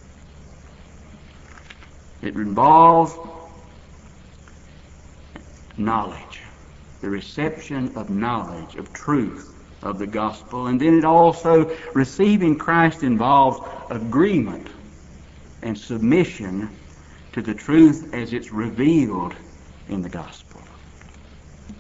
It involves knowledge, the reception of knowledge, of truth, of the gospel. And then it also, receiving Christ involves agreement and submission to the truth as it's revealed in the gospel.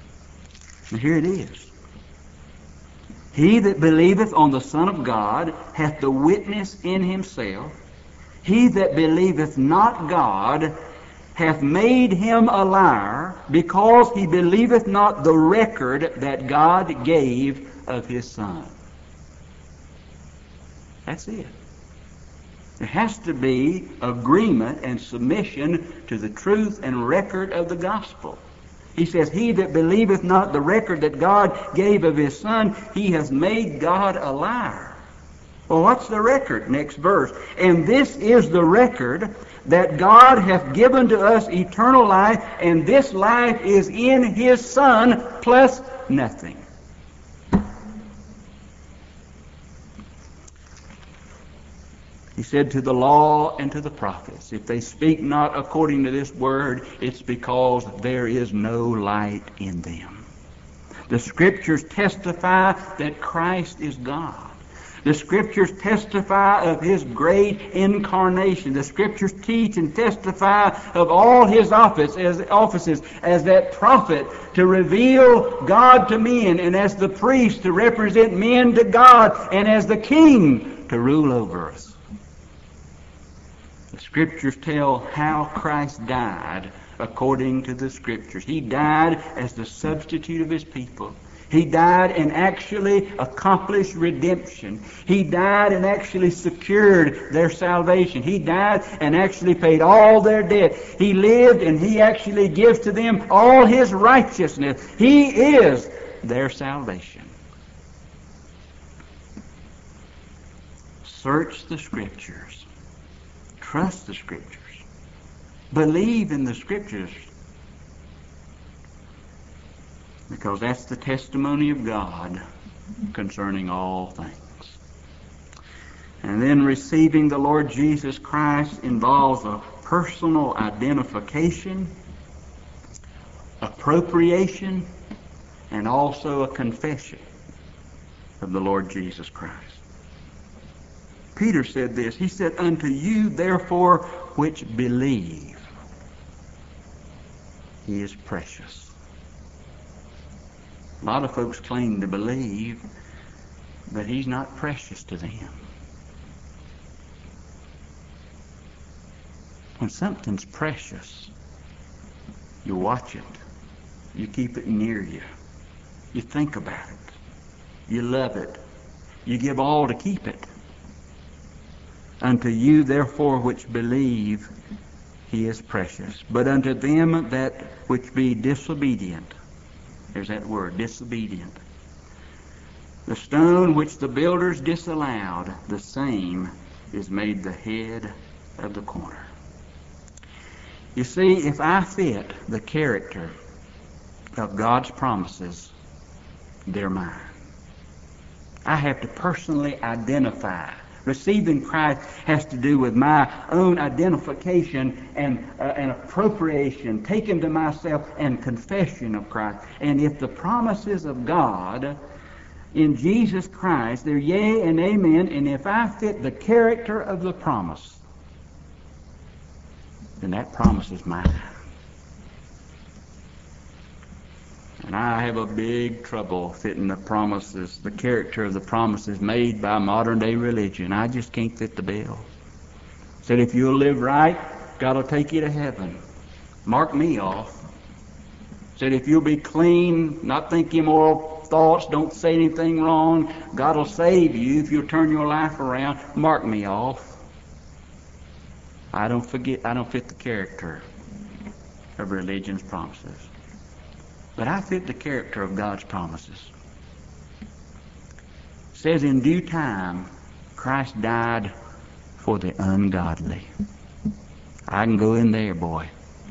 And here it is. He that believeth on the Son of God hath the witness in himself. He that believeth not God hath made him a liar, because he believeth not the record that God gave of his Son. That's it. There has to be agreement and submission to the truth and record of the gospel. He says, he that believeth not the record that God gave of his Son, he has made God a liar. Well, what's the record? Next verse. And this is the record, that God hath given to us eternal life, and this life is in his Son, plus nothing. He said, to the law and to the prophets, if they speak not according to this word, it's because there is no light in them. The Scriptures testify that Christ is God. The Scriptures testify of his great incarnation. The Scriptures teach and testify of all his offices as that prophet to reveal God to men, and as the priest to represent men to God, and as the king to rule over us. The Scriptures tell how Christ died according to the Scriptures. He died as the substitute of his people. He died and actually accomplished redemption. He died and actually secured their salvation. He died and actually paid all their debt. He lived and he actually gives to them all his righteousness. He is their salvation. Search the Scriptures. Trust the Scriptures. Believe in the Scriptures. Because that's the testimony of God concerning all things. And then receiving the Lord Jesus Christ involves a personal identification, appropriation, and also a confession of the Lord Jesus Christ. Peter said this. He said, unto you therefore which believe, he is precious. A lot of folks claim to believe, but he's not precious to them. When something's precious, you watch it. You keep it near you. You think about it. You love it. You give all to keep it. Unto you therefore which believe, he is precious. But unto them that which be disobedient, there's that word, disobedient. The stone which the builders disallowed, the same is made the head of the corner. You see, if I fit the character of God's promises, they're mine. I have to personally identify. Receiving Christ has to do with my own identification and appropriation, taken to myself, and confession of Christ. And if the promises of God in Jesus Christ, they're yea and amen, and if I fit the character of the promise, then that promise is mine. And I have a big trouble fitting the promises, the character of the promises made by modern day religion. I just can't fit the bill. Said if you'll live right, God will take you to heaven. Mark me off. Said if you'll be clean, not think immoral thoughts, don't say anything wrong, God will save you if you'll turn your life around. Mark me off. I don't fit the character of religion's promises. But I fit the character of God's promises. It says in due time, Christ died for the ungodly. I can go in there, boy.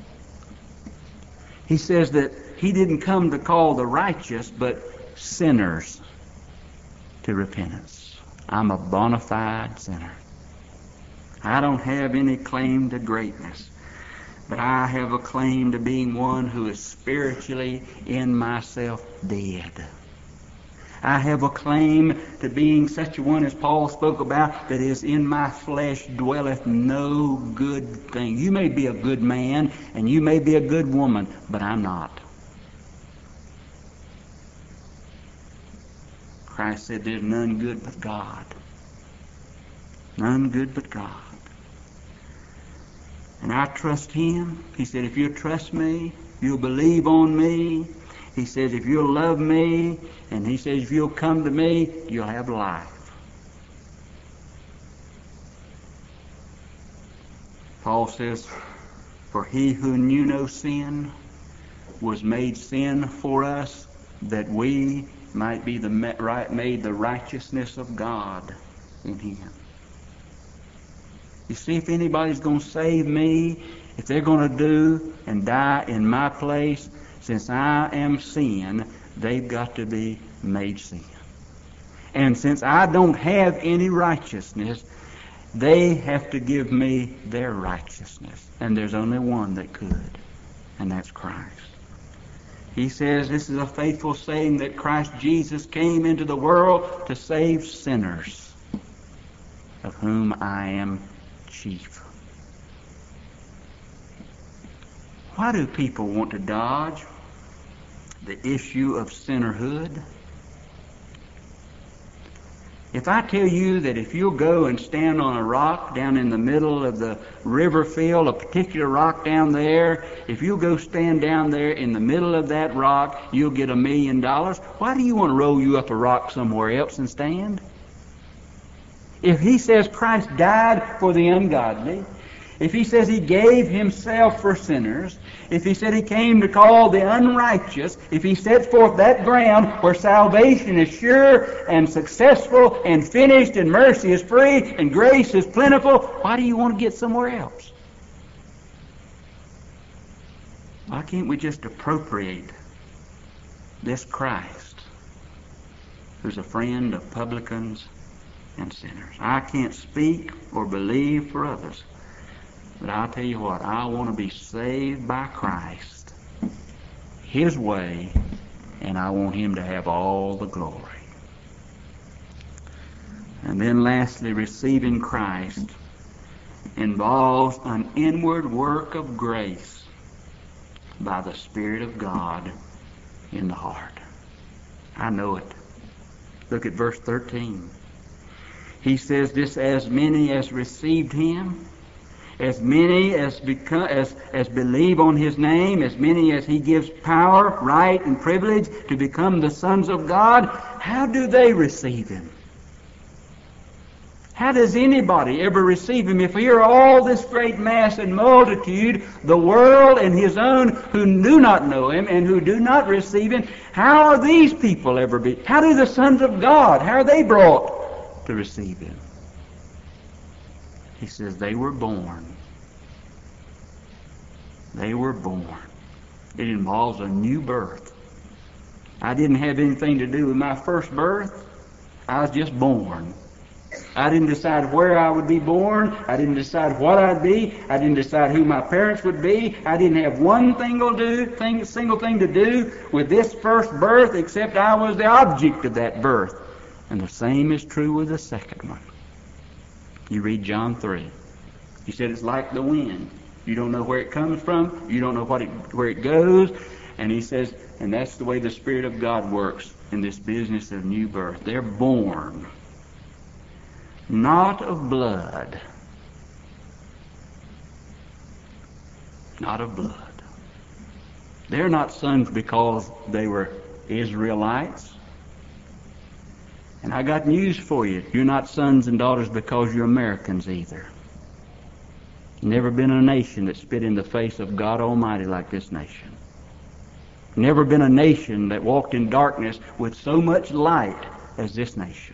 He says that he didn't come to call the righteous, but sinners to repentance. I'm a bona fide sinner. I don't have any claim to greatness. But I have a claim to being one who is spiritually in myself dead. I have a claim to being such a one as Paul spoke about, that is in my flesh dwelleth no good thing. You may be a good man and you may be a good woman, but I'm not. Christ said, there's none good but God. None good but God. And I trust Him. He said, if you'll trust me, you'll believe on me. He says, if you'll love me, and He says, if you'll come to me, you'll have life. Paul says, for He who knew no sin was made sin for us, that we might be made the righteousness of God in Him. You see, if anybody's going to save me, if they're going to do and die in my place, since I am sin, they've got to be made sin. And since I don't have any righteousness, they have to give me their righteousness. And there's only one that could, and that's Christ. He says this is a faithful saying that Christ Jesus came into the world to save sinners, of whom I am chief. Why do people want to dodge the issue of sinnerhood? If I tell you that if you'll go and stand on a rock down in the middle of the river field, a particular rock down there, if you'll go stand down there in the middle of that rock, you'll get $1 million. Why do you want to roll you up a rock somewhere else and stand? If He says Christ died for the ungodly, if He says He gave Himself for sinners, if He said He came to call the unrighteous, if He sets forth that ground where salvation is sure and successful and finished and mercy is free and grace is plentiful, why do you want to get somewhere else? Why can't we just appropriate this Christ, who's a friend of publicans and sinners? I can't speak or believe for others, but I'll tell you what, I want to be saved by Christ, His way, and I want Him to have all the glory. And then lastly, receiving Christ involves an inward work of grace by the Spirit of God in the heart. I know it. Look at verse 13. He says this, as many as received Him, as many as believe on His name, as many as He gives power, right, and privilege to become the sons of God, how do they receive Him? How does anybody ever receive Him? If here are all this great mass and multitude, the world and His own who do not know Him and who do not receive Him, how are these people ever be? How do the sons of God, how are they brought to receive Him? He says they were born. They were born. It involves a new birth. I didn't have anything to do with my first birth. I was just born. I didn't decide where I would be born. I didn't decide what I'd be. I didn't decide who my parents would be. I didn't have one single thing to do with this first birth except I was the object of that birth. And the same is true with the second one. You read John 3. He said it's like the wind. You don't know where it comes from. You don't know where it goes. And he says, and that's the way the Spirit of God works in this business of new birth. They're born, not of blood. Not of blood. They're not sons because they were Israelites. And I got news for you. You're not sons and daughters because you're Americans either. Never been a nation that spit in the face of God Almighty like this nation. Never been a nation that walked in darkness with so much light as this nation.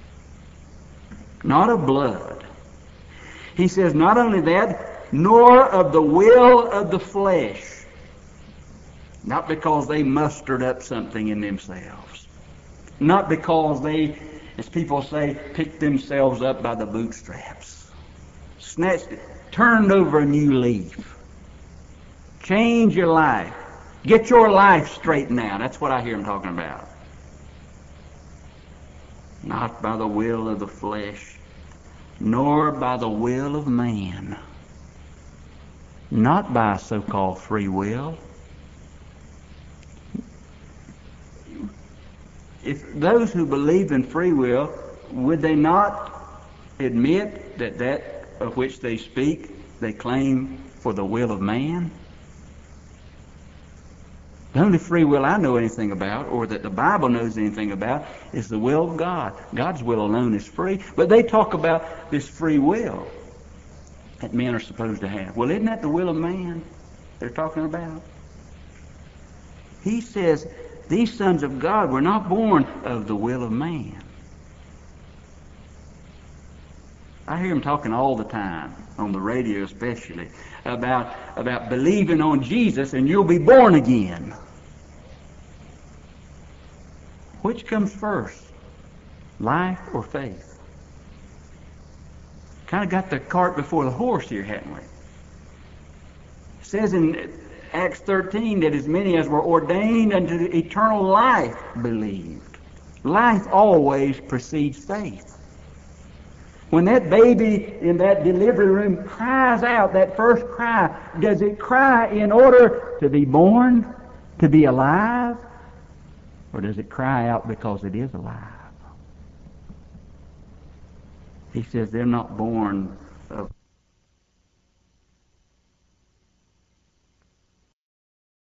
Not of blood. He says not only that, nor of the will of the flesh. Not because they mustered up something in themselves. Not because they, as people say, picked themselves up by the bootstraps. Snatched it, turned over a new leaf. Change your life. Get your life straightened out. That's what I hear him talking about. Not by the will of the flesh, nor by the will of man. Not by so-called free will. if those who believe in free will, would they not admit that that of which they speak, they claim for the will of man? The only free will I know anything about, or that the Bible knows anything about, is the will of God. God's will alone is free. But they talk about this free will that men are supposed to have. Well, isn't that the will of man they're talking about? He says these sons of God were not born of the will of man. I hear him talking all the time, on the radio especially, about believing on Jesus and you'll be born again. Which comes first, life or faith? Kind of got the cart before the horse here, haven't we? It says in Acts 13 that as many as were ordained unto eternal life believed. Life always precedes faith. When that baby in that delivery room cries out, that first cry, does it cry in order to be born, to be alive? Or does it cry out because it is alive? He says they're not born of